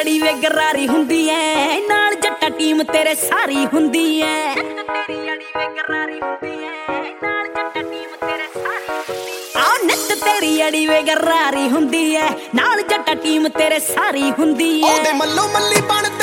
ਅੜੀ ਵੇ ਗਰਾਰੀ ਹੁੰਦੀ ਐ, ਨਾਲ ਜੱਟਾ ਟੀਮ ਤੇਰੇ ਸਾਰੀ ਹੁੰਦੀ ਐ। ਤੇਰੀ ਅੜੀ ਵੇ ਗਰਾਰੀ ਹੁੰਦੀ ਐ, ਨਾਲ ਜੱਟਾ ਟੀਮ ਤੇਰੇ ਸਾਰੀ ਹੁੰਦੀ ਐ। ਆ ਨਿੱਤ ਤੇਰੀ ਅੜੀ ਵੇ ਗਰਾਰੀ ਹੁੰਦੀ ਐ, ਨਾਲ ਜੱਟਾ ਟੀਮ ਤੇਰੇ ਸਾਰੀ ਹੁੰਦੀ ਐ। ਉਹਦੇ ਮੱਲੋ ਮੱਲੀ ਬਣਦੇ